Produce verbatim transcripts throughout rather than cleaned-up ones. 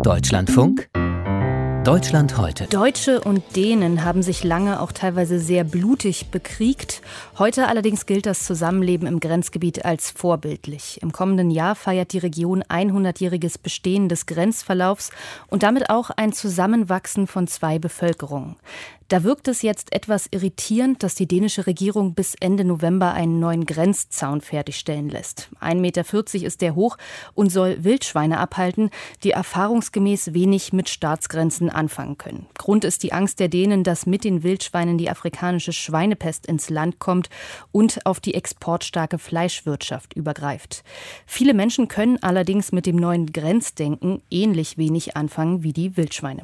Deutschlandfunk Deutschland heute. Deutsche und Dänen haben sich lange auch teilweise sehr blutig bekriegt. Heute allerdings gilt das Zusammenleben im Grenzgebiet als vorbildlich. Im kommenden Jahr feiert die Region hundertjähriges Bestehen des Grenzverlaufs und damit auch ein Zusammenwachsen von zwei Bevölkerungen. Da wirkt es jetzt etwas irritierend, dass die dänische Regierung bis Ende November einen neuen Grenzzaun fertigstellen lässt. ein Meter vierzig ist der hoch und soll Wildschweine abhalten, die erfahrungsgemäß wenig mit Staatsgrenzen anfangen können. Grund ist die Angst der Dänen, dass mit den Wildschweinen die afrikanische Schweinepest ins Land kommt und auf die exportstarke Fleischwirtschaft übergreift. Viele Menschen können allerdings mit dem neuen Grenzdenken ähnlich wenig anfangen wie die Wildschweine.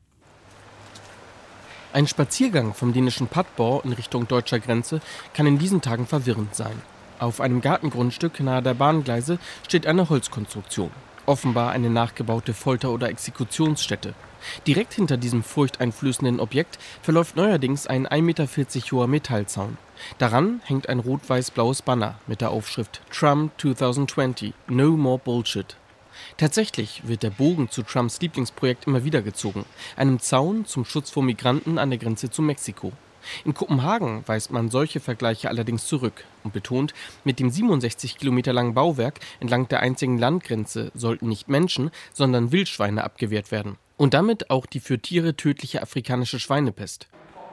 Ein Spaziergang vom dänischen Padborg in Richtung deutscher Grenze kann in diesen Tagen verwirrend sein. Auf einem Gartengrundstück nahe der Bahngleise steht eine Holzkonstruktion. Offenbar eine nachgebaute Folter- oder Exekutionsstätte. Direkt hinter diesem furchteinflößenden Objekt verläuft neuerdings ein ein Meter vierzig hoher Metallzaun. Daran hängt ein rot-weiß-blaues Banner mit der Aufschrift Trump zwanzig zwanzig, No More Bullshit. Tatsächlich wird der Bogen zu Trumps Lieblingsprojekt immer wieder gezogen, einem Zaun zum Schutz vor Migranten an der Grenze zu Mexiko. In Kopenhagen weist man solche Vergleiche allerdings zurück und betont, mit dem siebenundsechzig Kilometer langen Bauwerk entlang der einzigen Landgrenze sollten nicht Menschen, sondern Wildschweine abgewehrt werden. Und damit auch die für Tiere tödliche afrikanische Schweinepest.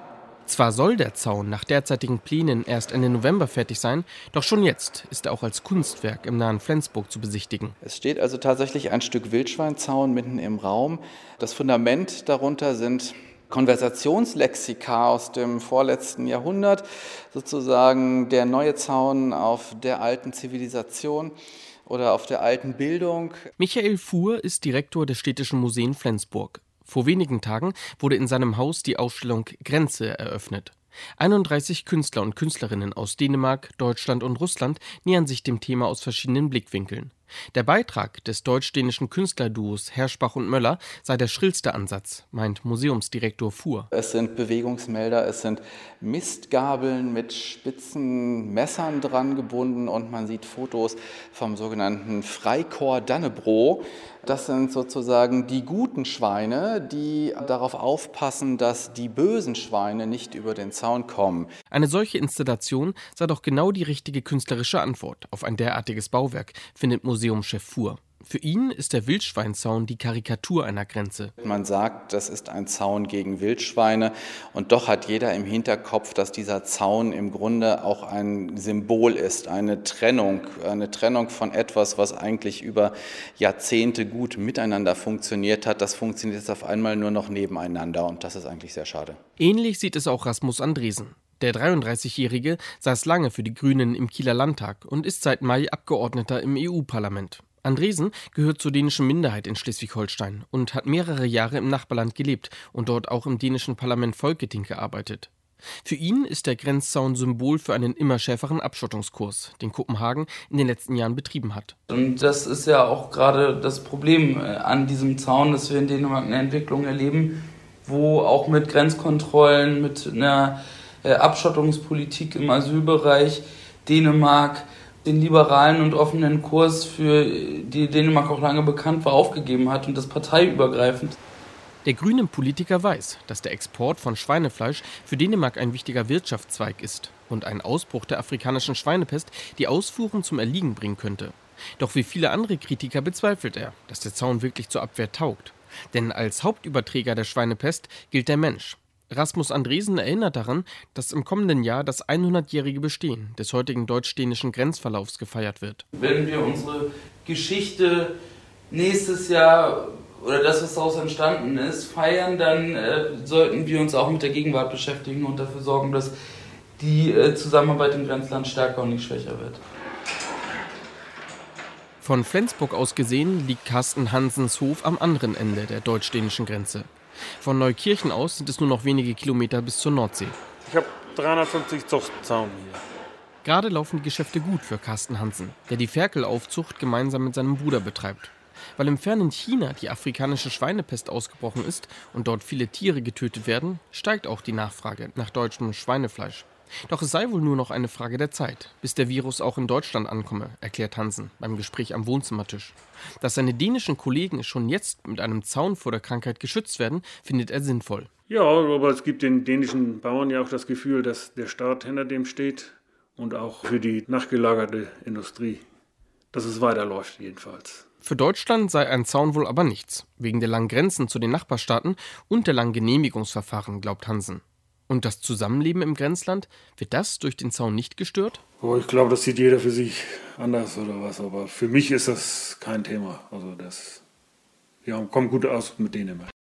Zwar soll der Zaun nach derzeitigen Plänen erst Ende November fertig sein, doch schon jetzt ist er auch als Kunstwerk im nahen Flensburg zu besichtigen. Es steht also tatsächlich ein Stück Wildschweinzaun mitten im Raum. Das Fundament darunter sind Konversationslexika aus dem vorletzten Jahrhundert, sozusagen der neue Zaun auf der alten Zivilisation oder auf der alten Bildung. Michael Fuhr ist Direktor des Städtischen Museum Flensburg. Vor wenigen Tagen wurde in seinem Haus die Ausstellung Grenze eröffnet. einunddreißig Künstler und Künstlerinnen aus Dänemark, Deutschland und Russland nähern sich dem Thema aus verschiedenen Blickwinkeln. Der Beitrag des deutsch-dänischen Künstlerduos Herschbach und Möller sei der schrillste Ansatz, meint Museumsdirektor Fuhr. Es sind Bewegungsmelder, es sind Mistgabeln mit spitzen Messern dran gebunden und man sieht Fotos vom sogenannten Freikorps Dannebrog. Das sind sozusagen die guten Schweine, die darauf aufpassen, dass die bösen Schweine nicht über den Zaun kommen. Eine solche Installation sei doch genau die richtige künstlerische Antwort auf ein derartiges Bauwerk, findet Museumschef Fuhr. Für ihn ist der Wildschweinzaun die Karikatur einer Grenze. Man sagt, das ist ein Zaun gegen Wildschweine und doch hat jeder im Hinterkopf, dass dieser Zaun im Grunde auch ein Symbol ist, eine Trennung, eine Trennung von etwas, was eigentlich über Jahrzehnte gut miteinander funktioniert hat. Das funktioniert jetzt auf einmal nur noch nebeneinander und das ist eigentlich sehr schade. Ähnlich sieht es auch Rasmus Andresen. Der dreiunddreißigjährige saß lange für die Grünen im Kieler Landtag und ist seit Mai Abgeordneter im E U-Parlament. Andresen gehört zur dänischen Minderheit in Schleswig-Holstein und hat mehrere Jahre im Nachbarland gelebt und dort auch im dänischen Parlament Folketing gearbeitet. Für ihn ist der Grenzzaun Symbol für einen immer schärferen Abschottungskurs, den Kopenhagen in den letzten Jahren betrieben hat. Und das ist ja auch gerade das Problem an diesem Zaun, dass wir in Dänemark eine Entwicklung erleben, wo auch mit Grenzkontrollen, mit einer Abschottungspolitik im Asylbereich Dänemark den liberalen und offenen Kurs, für die Dänemark auch lange bekannt war, aufgegeben hat und das parteiübergreifend. Der grüne Politiker weiß, dass der Export von Schweinefleisch für Dänemark ein wichtiger Wirtschaftszweig ist und ein Ausbruch der afrikanischen Schweinepest die Ausfuhren zum Erliegen bringen könnte. Doch wie viele andere Kritiker bezweifelt er, dass der Zaun wirklich zur Abwehr taugt. Denn als Hauptüberträger der Schweinepest gilt der Mensch. Rasmus Andresen erinnert daran, dass im kommenden Jahr das hundertjährige Bestehen des heutigen deutsch-dänischen Grenzverlaufs gefeiert wird. Wenn wir unsere Geschichte nächstes Jahr oder das, was daraus entstanden ist, feiern, dann äh, sollten wir uns auch mit der Gegenwart beschäftigen und dafür sorgen, dass die äh, Zusammenarbeit im Grenzland stärker und nicht schwächer wird. Von Flensburg aus gesehen liegt Carsten Hansens Hof am anderen Ende der deutsch-dänischen Grenze. Von Neukirchen aus sind es nur noch wenige Kilometer bis zur Nordsee. Ich habe dreihundertfünfzig Zuchtzaun hier. Gerade laufen die Geschäfte gut für Carsten Hansen, der die Ferkelaufzucht gemeinsam mit seinem Bruder betreibt. Weil im fernen China die afrikanische Schweinepest ausgebrochen ist und dort viele Tiere getötet werden, steigt auch die Nachfrage nach deutschem Schweinefleisch. Doch es sei wohl nur noch eine Frage der Zeit, bis der Virus auch in Deutschland ankomme, erklärt Hansen beim Gespräch am Wohnzimmertisch. Dass seine dänischen Kollegen schon jetzt mit einem Zaun vor der Krankheit geschützt werden, findet er sinnvoll. Ja, aber es gibt den dänischen Bauern ja auch das Gefühl, dass der Staat hinter dem steht und auch für die nachgelagerte Industrie, dass es weiterläuft jedenfalls. Für Deutschland sei ein Zaun wohl aber nichts, wegen der langen Grenzen zu den Nachbarstaaten und der langen Genehmigungsverfahren, glaubt Hansen. Und das Zusammenleben im Grenzland, wird das durch den Zaun nicht gestört? Oh, ich glaube, das sieht jeder für sich anders oder was, aber für mich ist das kein Thema. Also das, wir kommen gut aus mit denen immer.